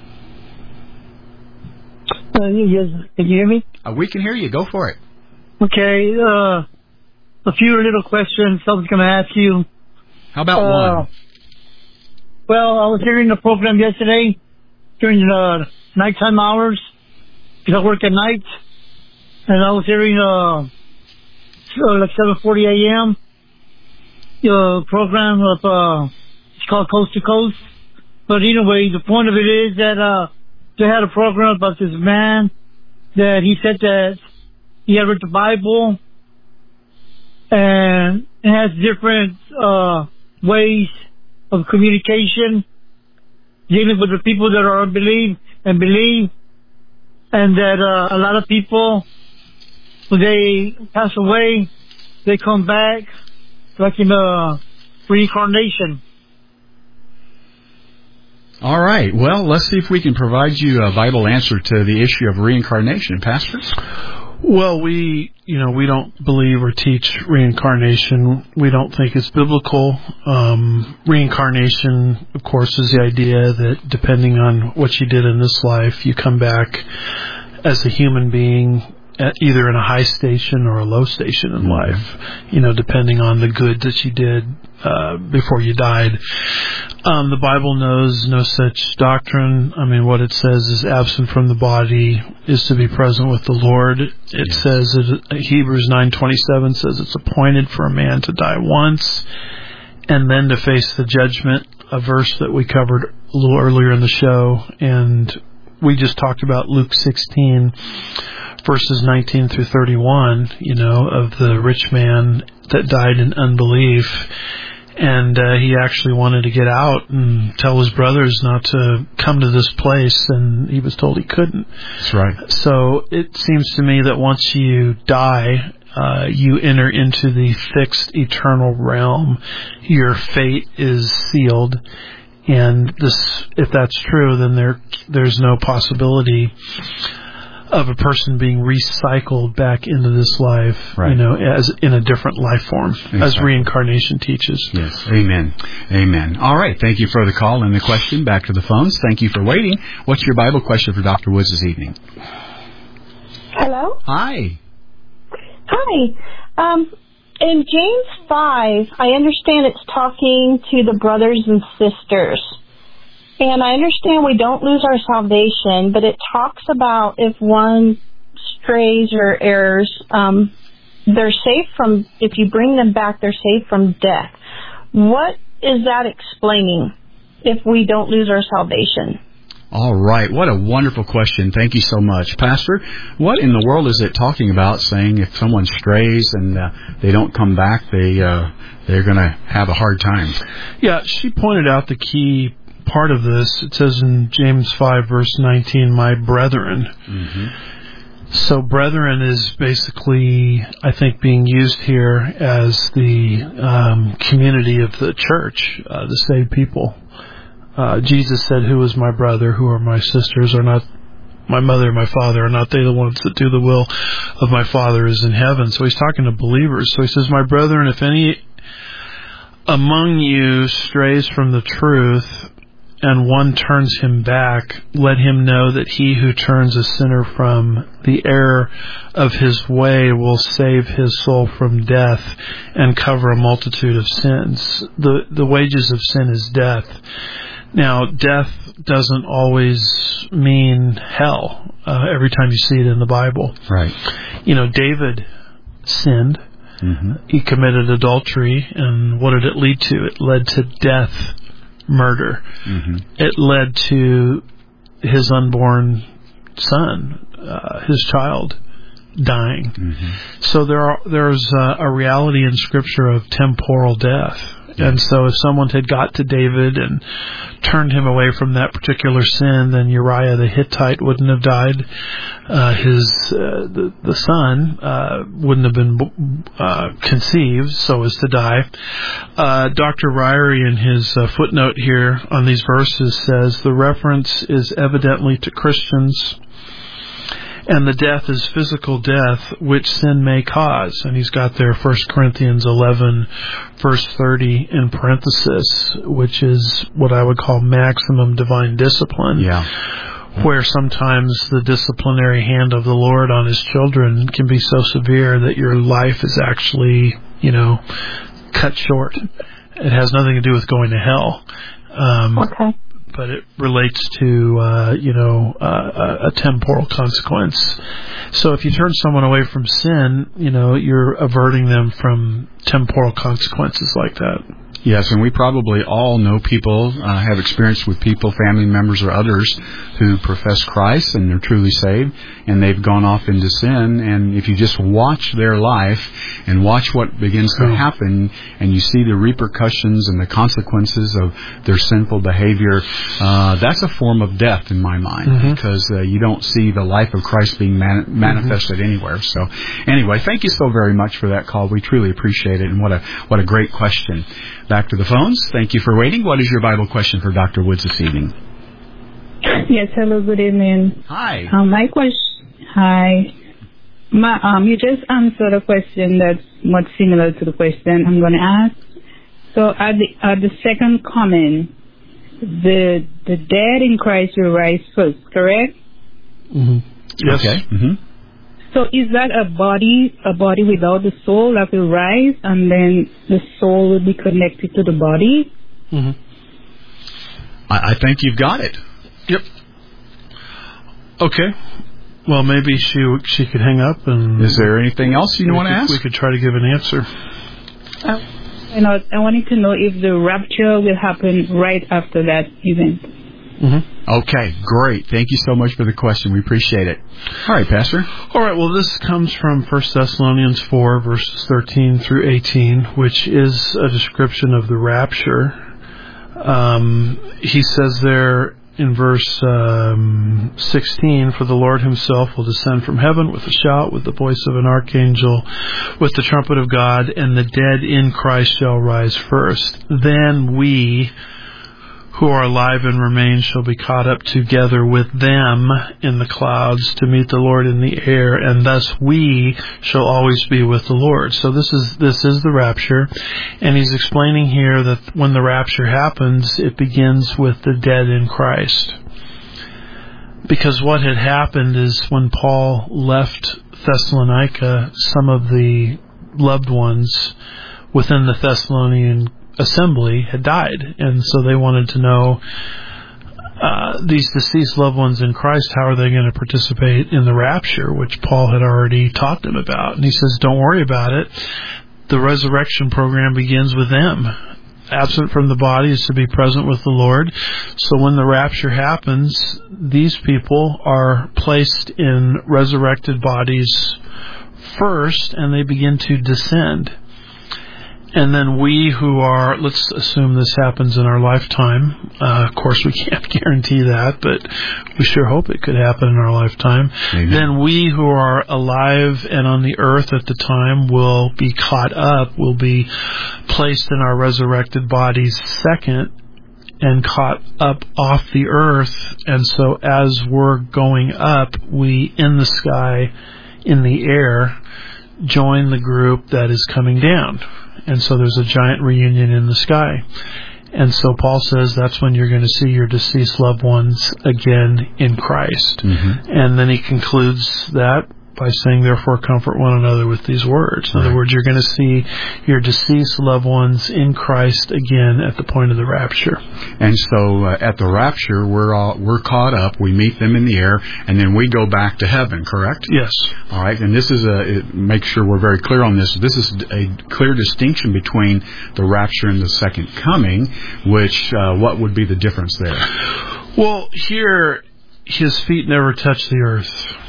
Can you hear me? We can hear you. Go for it. Okay. A few little questions I was going to ask you. How about one? Well, I was hearing the program yesterday during the nighttime hours because I work at night, and I was hearing like 7:40 a.m. The program of it's called Coast to Coast. But anyway, the point of it is that they had a program about this man that he said that he had read the Bible and it has different ways of communication dealing with the people that are unbelief and believe, and that a lot of people, when they pass away, they come back like in reincarnation. All right. Well, let's see if we can provide you a Bible answer to the issue of reincarnation, Pastor. Well, we don't believe or teach reincarnation. We don't think it's biblical. Reincarnation, of course, is the idea that depending on what you did in this life, you come back as a human being, either in a high station or a low station in life, depending on the good that you did before you died. The Bible knows no such doctrine. I mean, what it says is absent from the body is to be present with the Lord. It says, Hebrews 9:27 says it's appointed for a man to die once and then to face the judgment, a verse that we covered a little earlier in the show. And we just talked about Luke 16, verses 19 through 31, of the rich man that died in unbelief. And he actually wanted to get out and tell his brothers not to come to this place, and he was told he couldn't. That's right. So it seems to me that once you die, you enter into the fixed eternal realm. Your fate is sealed. And if that's true, then there's no possibility of a person being recycled back into this life, as in a different life form, as reincarnation teaches. Yes, amen. Amen. All right, thank you for the call and the question. Back to the phones. Thank you for waiting. What's your Bible question for Dr. Woods this evening? Hello? Hi. Hi. In James 5, I understand it's talking to the brothers and sisters. And I understand we don't lose our salvation, but it talks about if one strays or errs, they're safe from, if you bring them back, they're safe from death. What is that explaining if we don't lose our salvation? All right. What a wonderful question. Thank you so much. Pastor, what in the world is it talking about, saying if someone strays and they don't come back, they're going to have a hard time? Yeah, she pointed out the key part of this. It says in James 5 verse 19, my brethren. Mm-hmm. So brethren is basically, I think, being used here as the community of the church, the saved people. Jesus said, who is my brother, who are my sisters, are not my mother and my father, are not they the ones that do the will of my Father is in heaven? So he's talking to believers. So he says, my brethren, if any among you strays from the truth, and one turns him back, let him know that he who turns a sinner from the error of his way will save his soul from death and cover a multitude of sins. The wages of sin is death. Now, death doesn't always mean hell every time you see it in the Bible. Right. David sinned. Mm-hmm. He committed adultery, and what did it lead to? It led to death. Murder. Mm-hmm. It led to his unborn son, his child, dying. Mm-hmm. So there's a reality in Scripture of temporal death, And so if someone had got to David and turned him away from that particular sin, then Uriah the Hittite wouldn't have died. The son wouldn't have been conceived so as to die. Dr. Ryrie in his footnote here on these verses says the reference is evidently to Christians, and the death is physical death, which sin may cause. And he's got there 1 Corinthians 11, verse 30 in parenthesis, which is what I would call maximum divine discipline. Yeah. Where sometimes the disciplinary hand of the Lord on his children can be so severe that your life is actually, cut short. It has nothing to do with going to hell. Okay. But it relates to, a temporal consequence. So if you turn someone away from sin, you're averting them from temporal consequences like that. Yes, and we probably all know people, have experience with people, family members or others, who profess Christ and they're truly saved, and they've gone off into sin. And if you just watch their life and watch what begins to happen, and you see the repercussions and the consequences of their sinful behavior, that's a form of death in my mind, because you don't see the life of Christ being manifested anywhere. So anyway, thank you so very much for that call. We truly appreciate it, and what a great question. Back to the phones. Thank you for waiting. What is your Bible question for Dr. Woods this evening? Yes, hello, good evening. Hi. My question. Hi. You just answered a question that's much similar to the question I'm going to ask. So at the second coming, the dead in Christ will rise first, correct? Yes. Okay. So is that a body without the soul that will rise, and then the soul will be connected to the body? I think you've got it. Yep. Okay. Well, maybe she could hang up. And is there anything else you want to ask? We could try to give an answer. I wanted to know if the rapture will happen right after that event. Okay, great. Thank you so much for the question. We appreciate it. All right, Pastor. All right, well, this comes from 1 Thessalonians 4, verses 13 through 18, which is a description of the rapture. He says there in verse 16, "For the Lord himself will descend from heaven with a shout, with the voice of an archangel, with the trumpet of God, and the dead in Christ shall rise first. Then we who are alive and remain shall be caught up together with them in the clouds to meet the Lord in the air, and thus we shall always be with the Lord." So this is the rapture, and he's explaining here that when the rapture happens, it begins with the dead in Christ. Because what had happened is when Paul left Thessalonica, some of the loved ones within the Thessalonian assembly had died, and so they wanted to know, these deceased loved ones in Christ, how are they going to participate in the rapture, which Paul had already taught them about. And he says, don't worry about it. The resurrection program begins with them. Absent from the body is to be present with the Lord. So when the rapture happens, these people are placed in resurrected bodies first, and they begin to descend. And then we who are, let's assume this happens in our lifetime. Of course, we can't guarantee that, but we sure hope it could happen in our lifetime. Amen. Then we who are alive and on the earth at the time will be caught up, will be placed in our resurrected bodies second and caught up off the earth. And so as we're going up, we, in the sky, in the air, join the group that is coming down. And so there's a giant reunion in the sky. And so Paul says that's when you're going to see your deceased loved ones again in Christ. And then he concludes that by saying, therefore, comfort one another with these words. In other words, you're going to see your deceased loved ones in Christ again at the point of the rapture. And so at the rapture, we're caught up, we meet them in the air, and then we go back to heaven, correct? Yes. All right, and this is make sure we're very clear on this. This is a clear distinction between the rapture and the second coming, which, what would be the difference there? Well, here, his feet never touch the earth.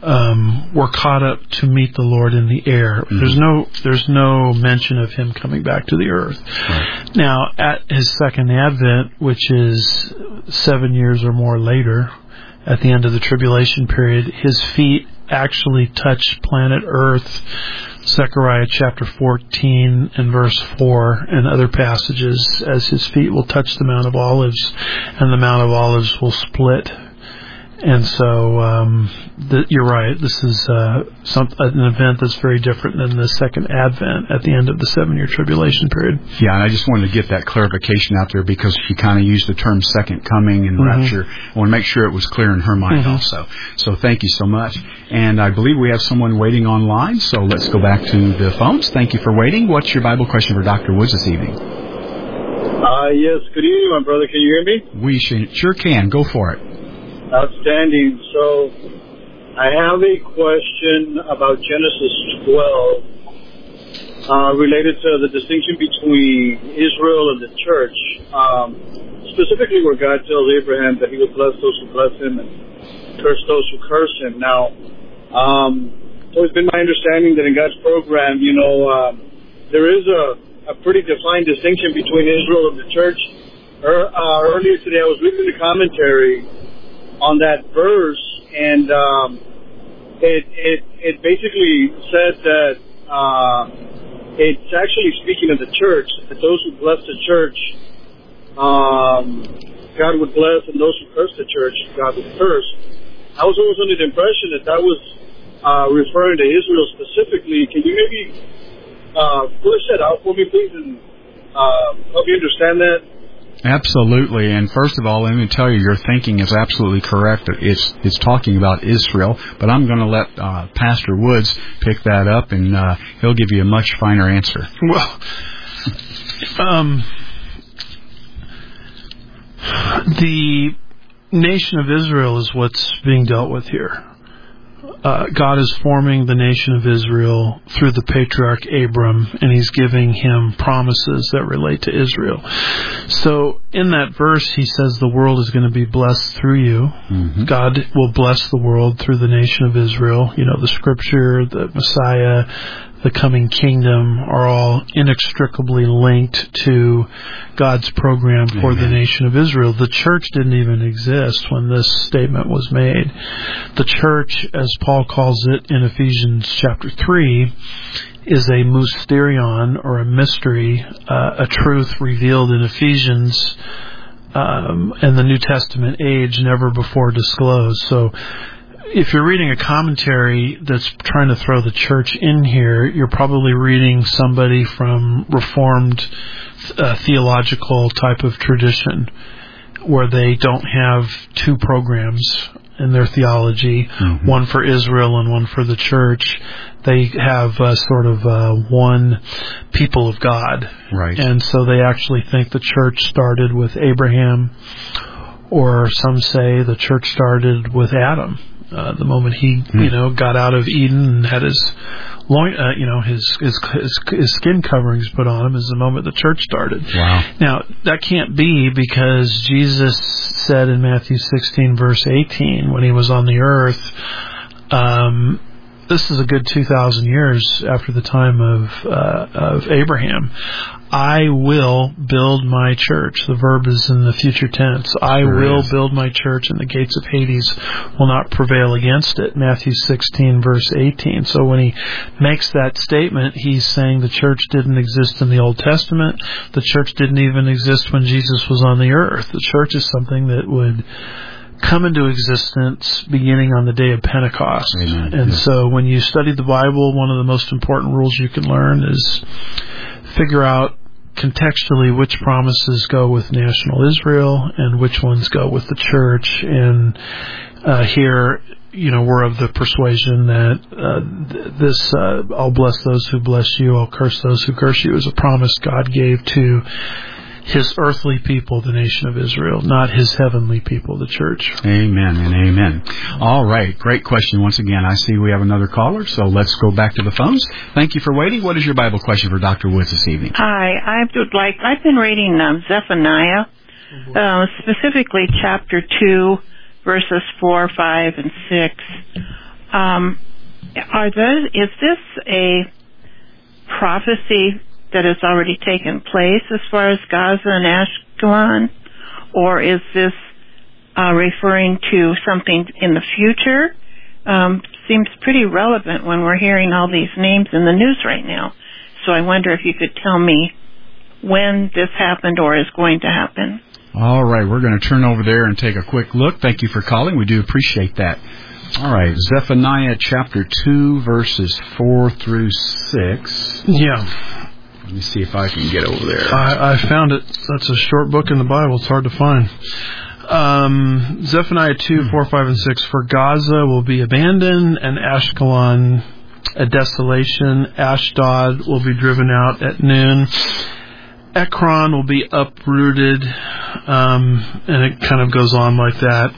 were caught up to meet the Lord in the air. There's no mention of him coming back to the earth. Right. Now, at his second advent, which is 7 years or more later, at the end of the tribulation period, his feet actually touch planet Earth. Zechariah chapter 14 and verse 4 and other passages, as his feet will touch the Mount of Olives, and the Mount of Olives will split. And so you're right. This is an event that's very different than the second advent at the end of the 7-year tribulation period. Yeah, and I just wanted to get that clarification out there because she kind of used the term second coming and rapture. I want to make sure it was clear in her mind also. So thank you so much. And I believe we have someone waiting online, so let's go back to the phones. Thank you for waiting. What's your Bible question for Dr. Woods this evening? Yes, good evening, my brother. Can you hear me? We sure can. Go for it. Outstanding. So, I have a question about Genesis 12 related to the distinction between Israel and the church, specifically where God tells Abraham that he would bless those who bless him and curse those who curse him. Now, it's always been my understanding that in God's program, there is a pretty defined distinction between Israel and the church. Earlier today, I was reading the commentary on that verse, and it basically said that it's actually speaking of the church, that those who bless the church, God would bless, and those who curse the church, God would curse. I was always under the impression that was referring to Israel specifically. Can you maybe flesh that out for me, please, and help me understand that? Absolutely, and first of all, let me tell you, your thinking is absolutely correct. It's talking about Israel, but I'm going to let Pastor Woods pick that up, and he'll give you a much finer answer. Well, the nation of Israel is what's being dealt with here. God is forming the nation of Israel through the patriarch Abram, and he's giving him promises that relate to Israel. So in that verse, he says the world is going to be blessed through you. God will bless the world through the nation of Israel. You know, the scripture, the Messiah, the coming kingdom are all inextricably linked to God's program for the nation of Israel. The church didn't even exist when this statement was made. The church, as Paul calls it in Ephesians chapter 3, is a mysterion, or a mystery, a truth revealed in Ephesians and the New Testament age, never before disclosed. So if you're reading a commentary that's trying to throw the church in here, you're probably reading somebody from Reformed theological type of tradition, where they don't have two programs in their theology, one for Israel and one for the church. They have sort of one people of God. Right. And so they actually think the church started with Abraham, or some say the church started with Adam. The moment he, got out of Eden and had his loin, his skin coverings put on him, is the moment the church started. Wow. Now, that can't be, because Jesus said in Matthew 16 verse 18, when he was on the earth, this is a good 2,000 years after the time of Abraham, I will build my church. The verb is in the future tense. I will build my church, and the gates of Hades will not prevail against it. Matthew 16, verse 18. So when he makes that statement, he's saying the church didn't exist in the Old Testament. The church didn't even exist when Jesus was on the earth. The church is something that would come into existence beginning on the day of Pentecost. Amen. And so when you study the Bible, one of the most important rules you can learn is figure out contextually which promises go with national Israel and which ones go with the church. And here, we're of the persuasion that I'll bless those who bless you, I'll curse those who curse you, is a promise God gave to his earthly people, the nation of Israel, not his heavenly people, the church. Amen and amen. All right. Great question once again. I see we have another caller, so let's go back to the phones. Thank you for waiting. What is your Bible question for Dr. Woods this evening? Hi. I've been reading Zephaniah, specifically chapter 2, verses 4, 5, and 6. Is this a prophecy that has already taken place as far as Gaza and Ashkelon, or is this referring to something in the future? Seems pretty relevant when we're hearing all these names in the news right now. So I wonder if you could tell me when this happened or is going to happen. All right, we're going to turn over there and take a quick look. Thank you for calling. We do appreciate that. All right, Zephaniah chapter 2, verses 4 through 6. Yeah. Let me see if I can get over there. I found it. That's a short book in the Bible. It's hard to find. Zephaniah 2, 4, 5, and 6. For Gaza will be abandoned, and Ashkelon a desolation. Ashdod will be driven out at noon. Ekron will be uprooted, and it kind of goes on like that.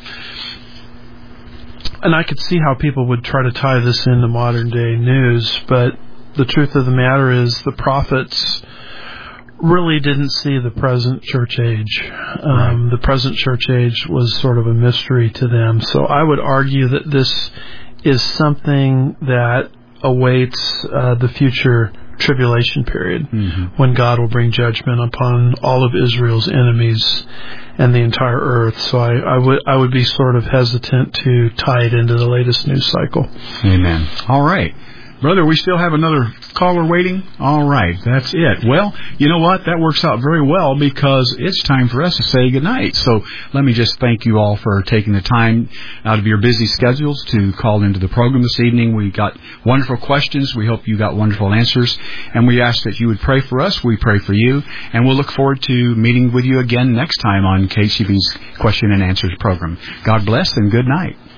And I could see how people would try to tie this into modern day news, but the truth of the matter is the prophets really didn't see the present church age. The present church age was sort of a mystery to them. So I would argue that this is something that awaits the future tribulation period, when God will bring judgment upon all of Israel's enemies and the entire earth. So I would be sort of hesitant to tie it into the latest news cycle. Amen. All right. Brother, we still have another caller waiting? All right, that's it. Well, you know what? That works out very well because it's time for us to say goodnight. So let me just thank you all for taking the time out of your busy schedules to call into the program this evening. We got wonderful questions. We hope you got wonderful answers. And we ask that you would pray for us. We pray for you. And we'll look forward to meeting with you again next time on KHCB's Question and Answers program. God bless and good night.